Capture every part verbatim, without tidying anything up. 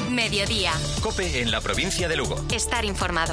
Mediodía. COPE en la provincia de Lugo. Estar informado.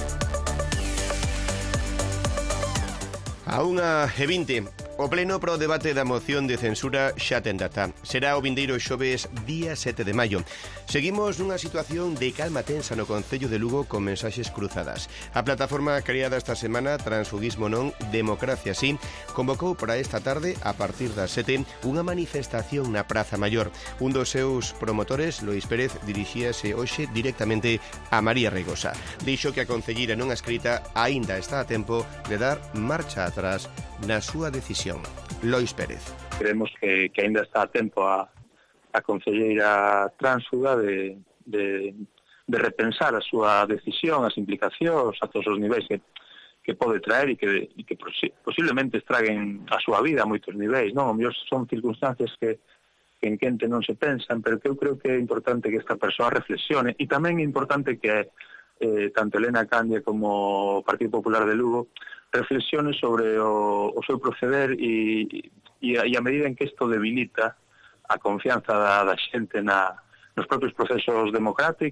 A unha e vinte, o pleno pro debate da moción de censura xa ten data. Será o vindeiro xoves día sete de maio. Seguimos nunha situación de calma tensa no Concello de Lugo con mensaxes cruzadas. A plataforma creada esta semana, Transfugismo Non, Democracia Sí, convocou para esta tarde, a partir das sete, unha manifestación na Praza Maior. Un dos seus promotores, Lois Pérez, dirixíase hoxe directamente a María Reigosa. Dixo que a concelleira non escrita aínda está a tempo de dar marcha atrás na súa decisión. Lois Pérez. Creemos que, que ainda está a tempo a, a concelleira tránsfuga de, de, de repensar a súa decisión, as implicacións a todos os niveis que, que pode traer e que, e que posiblemente estraguen a súa vida a moitos niveis, non? O mellor son circunstancias que, que en quente non se pensan, pero que eu creo que é importante que esta persoa reflexione, e tamén é importante que eh, tanto Elena Candia como o Partido Popular de Lugo reflexione sobre o, o seu proceder e, e, e a medida en que isto debilita a confianza da, da xente na, nos propios procesos democráticos.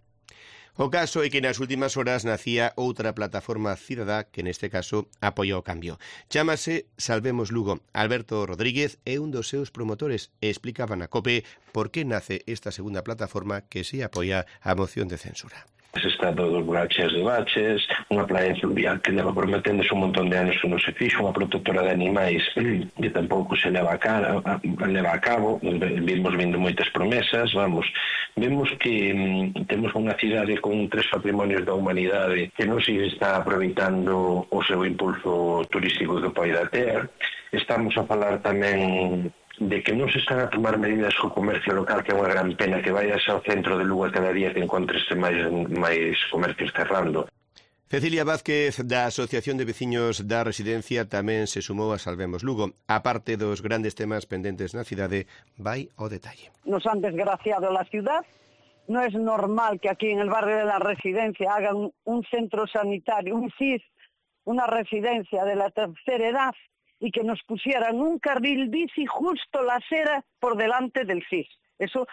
O caso é que nas últimas horas nacía outra plataforma cidadá que neste caso apoia o cambio. Chámase Salvemos Lugo. Alberto Rodríguez é un dos seus promotores e explicaba na COPE por que nace esta segunda plataforma que se apoia a moción de censura. Está todo baches de baches, unha playa fluvial que leva prometendese un montón de anos que non se fixo, unha protectora de animais que tampouco se leva a, cara, a, leva a cabo, vimos vindo moitas promesas, vamos, vemos que mm, temos unha cidade con tres patrimonios da humanidade que non se está aproveitando o seu impulso turístico que poida ter. Estamos a falar tamén de que non se están a tomar medidas co comercio local, que é unha gran pena que vayas ao centro de Lugo cada día que encontres máis, máis comercios cerrando. Cecilia Vázquez, da Asociación de Veciños da Residencia, tamén se sumou a Salvemos Lugo. A parte dos grandes temas pendentes na cidade, vai ao detalle. Nos han desgraciado la ciudad. No es normal que aquí en el barrio de la Residencia hagan un centro sanitario, un C I S, una residencia de la tercera edad, y que nos pusieran un carril bici justo la acera por delante del C I S. Eso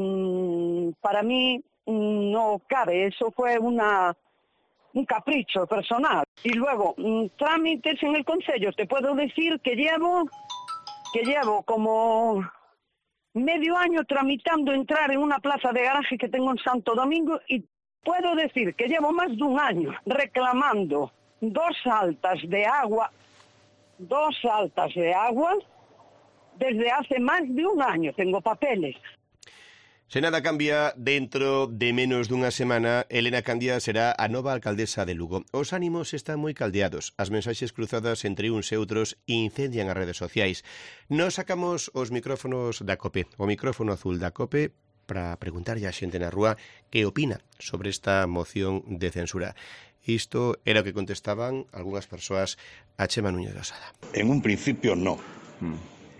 mmm, para mí mmm, no cabe, eso fue una, un capricho personal. Y luego, mmm, trámites en el Concello, te puedo decir que llevo, que llevo como medio año tramitando entrar en una plaza de garaje que tengo en Santo Domingo, y puedo decir que llevo más de un año reclamando dos altas de agua dos altas de agua desde hace más de un año. Tengo papeles. Se nada cambia, dentro de menos dunha semana, Elena Candia será a nova alcaldesa de Lugo. Os ánimos están moi caldeados. As mensaxes cruzadas entre uns e outros incendian as redes sociais. Nos sacamos os micrófonos da COPE, o micrófono azul da COPE, para preguntarlle a xente na rúa que opina sobre esta moción de censura. Isto era o que contestaban algunhas persoas a Chema Núñez de Osada. En un principio no. Mm.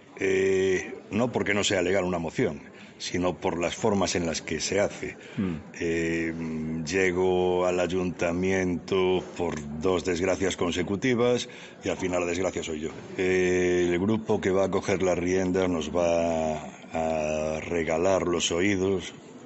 Eh, no porque no sea legal una moción, sino por las formas en las que se hace. Mm. Eh, llego al ayuntamiento por dos desgracias consecutivas y al final la desgracia soy yo. Eh, el grupo que va a coger las riendas nos va a regalar los oídos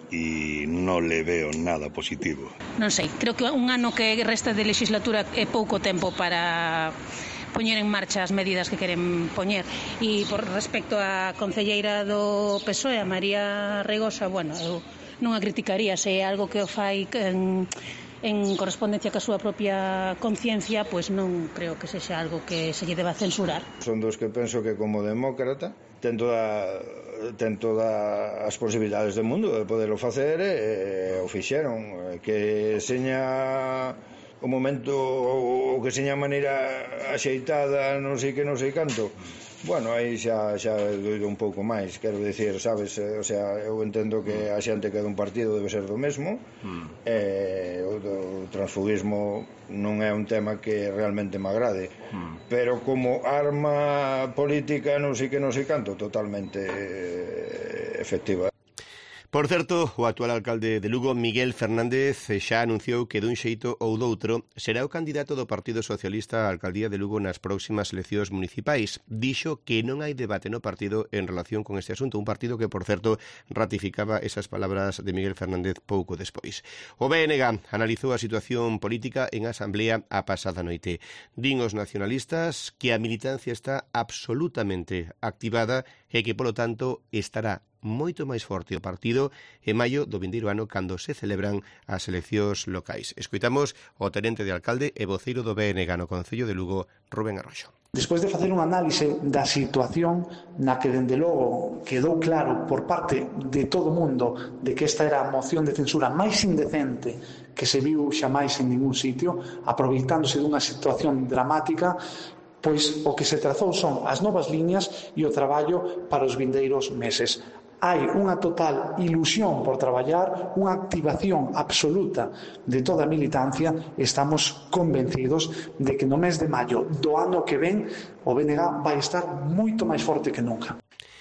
e non le veo nada positivo. Non sei, creo que un ano que resta de legislatura é pouco tempo para poñer en marcha as medidas que queren poñer. E por respecto á concelleira do P S O E, a María Reigosa, bueno, eu non a criticaría, se é algo que o fai en, en correspondencia ca súa propia conciencia, pois non creo que sexa algo que se lle deba censurar. Son dos que penso que como demócrata ten toda ten todas as posibilidades do mundo de poderlo facer e, e o fixeron, que seña o momento o que seña a maneira axeitada, non sei que non sei canto. Bueno, aí xa, xa doido un pouco máis, quero dicir, sabes, o sea, eu entendo que a xente que é dun partido debe ser do mesmo, mm. e o, o transfugismo non é un tema que realmente me agrade, mm. pero como arma política non sei que non sei canto, totalmente eh, efectiva. Por certo, o actual alcalde de Lugo, Miguel Fernández, xa anunciou que dun xeito ou doutro será o candidato do Partido Socialista á alcaldía de Lugo nas próximas eleccións municipais. Dixo que non hai debate no partido en relación con este asunto, un partido que, por certo, ratificaba esas palabras de Miguel Fernández pouco despois. O B N G analizou a situación política en asamblea a pasada noite. Din os nacionalistas que a militancia está absolutamente activada e que, polo tanto, estará moito máis forte o partido en maio do vindeiro ano cando se celebran as eleccións locais. Escoitamos o tenente de alcalde e voceiro do B N G no Concello de Lugo, Rubén Arroxo. Despois de facer un análise da situación na que, dende logo, quedou claro por parte de todo o mundo de que esta era a moción de censura máis indecente que se viu xamais en ningún sitio, aproveitándose dunha situación dramática, pois o que se trazou son as novas liñas e o traballo para os vindeiros meses. Hai unha total ilusión por traballar, unha activación absoluta de toda a militancia. Estamos convencidos de que no mes de maio do ano que ven o B N G vai estar moito máis forte que nunca.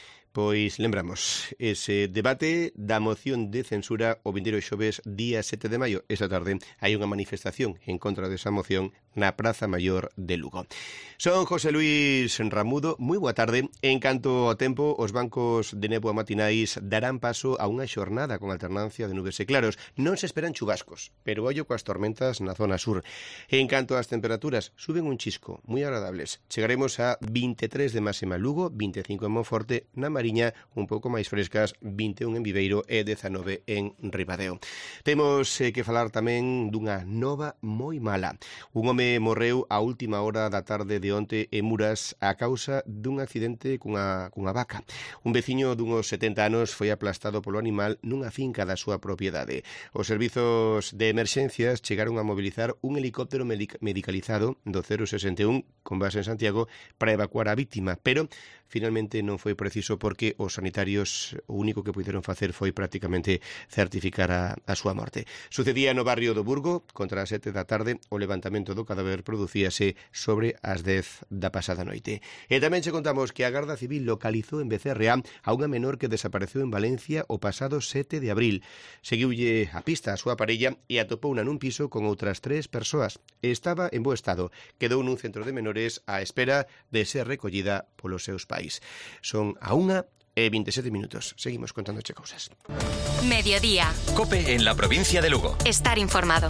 Pois lembramos, ese debate da moción de censura o vindeiro xoves día sete de maio. Esa tarde hai unha manifestación en contra desa moción na Praza Maior de Lugo. Son José Luis Ramudo, moi boa tarde. En canto ao tempo, os bancos de néboa matinais darán paso a unha xornada con alternancia de nubes e claros. Non se esperan chubascos, pero ollo coas tormentas na zona sur. En canto ás temperaturas, suben un chisco, moi agradables. Chegaremos a vinte e tres de máxima en Lugo, vinte e cinco en Monforte, na Mariña, un pouco máis frescas, vinte e un en Viveiro e dezanove en Ribadeo. Temos eh, que falar tamén dunha nova moi mala. Un home morreu a última hora da tarde de onte en Muras a causa dun accidente cunha, cunha vaca. Un veciño dunhos setenta anos foi aplastado polo animal nunha finca da súa propiedade. Os servizos de emerxencias chegaron a mobilizar un helicóptero medic- medicalizado do cero sesenta e un con base en Santiago para evacuar a víctima, pero finalmente non foi preciso porque os sanitarios o único que puideron facer foi prácticamente certificar a, a súa morte. Sucedía no barrio do Burgo, contra as sete da tarde, o levantamento do cadáver producíase sobre as dez da pasada noite. E tamén che contamos que a Garda Civil localizou en Becerra a unha menor que desapareceu en Valencia o pasado sete de abril. Seguiulle a pista a súa parella e atopouna nun piso con outras tres persoas. Estaba en bo estado. Quedou nun centro de menores á espera de ser recollida polos seus pais. Son a unha e vinte e sete minutos. Seguimos contándoche cousas. Mediodía. COPE en la provincia de Lugo. Estar informado.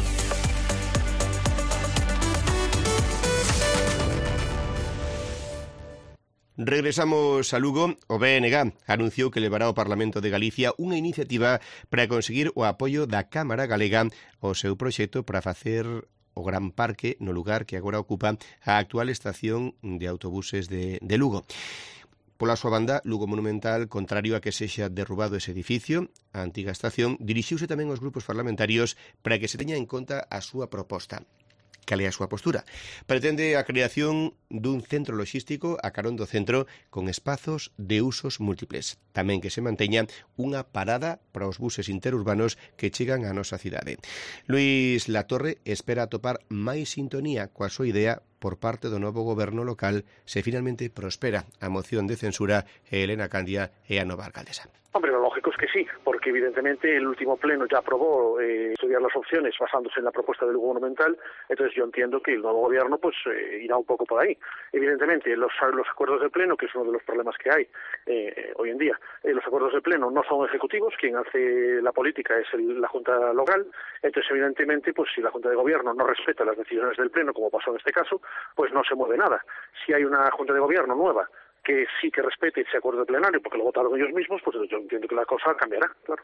Regresamos a Lugo. O B N G anunciou que levará ao Parlamento de Galicia unha iniciativa para conseguir o apoio da Cámara Galega ao seu proxecto para facer o Gran Parque no lugar que agora ocupa a actual estación de autobuses de, de Lugo. Pola súa banda, Lugo Monumental, contrario a que sexa derrubado ese edificio, a antiga estación, dirixiuse tamén aos grupos parlamentarios para que se teña en conta a súa proposta. Cal é a súa postura? Pretende a creación dun centro logístico a carón do centro con espazos de usos múltiples. Tamén que se manteña unha parada para os buses interurbanos que chegan á nosa cidade. Luís Latorre espera atopar máis sintonía coa súa idea por parte do novo goberno local se finalmente prospera a moción de censura e Elena Candia é a nova alcaldesa. Hombre, lo lógico es que sí, porque evidentemente el último pleno ya aprobó eh, estudiar las opciones basándose en la propuesta del Lugo Monumental, entonces yo entiendo que el nuevo gobierno pues eh, irá un poco por ahí. Evidentemente los, los acuerdos de pleno, que es uno de los problemas que hay eh, hoy en día, eh, los acuerdos de pleno no son ejecutivos, quien hace la política es el, la Junta Local, entonces evidentemente pues si la Junta de Gobierno no respeta las decisiones del pleno, como pasó en este caso, pues no se mueve nada. Si hay una Junta de Gobierno nueva que sí que respete ese acuerdo plenario porque lo votaron ellos mismos, pues yo entiendo que la cosa cambiará, claro.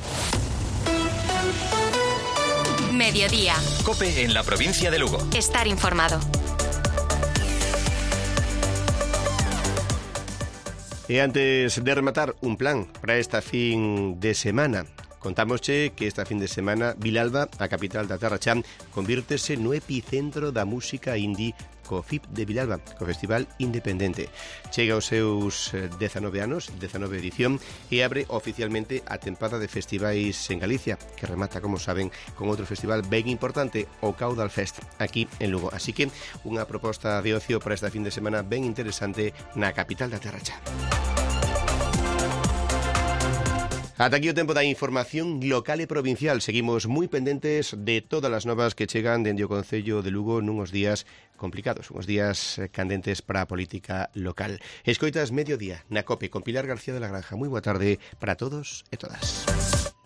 Mediodía. COPE en la provincia de Lugo. Estar informado. E antes de rematar un plan para esta fin de semana, contámosche que esta fin de semana Vilalba, a capital da Terra Cha, convírtese no epicentro da música indie co F I P de Vilalba, co Festival Independente. Chega aos seus dezanove anos, dezanove edición, e abre oficialmente a tempada de festivais en Galicia, que remata, como saben, con outro festival ben importante, o Caudal Fest, aquí en Lugo. Así que unha proposta de ocio para esta fin de semana ben interesante na capital da Terra Cha. Ata aquí o tempo da información local e provincial. Seguimos moi pendentes de todas as novas que chegan dende o Concello de Lugo nuns días complicados, uns días candentes para a política local. Escoitas Mediodía na COPE con Pilar García de la Granja. Moi boa tarde para todos e todas.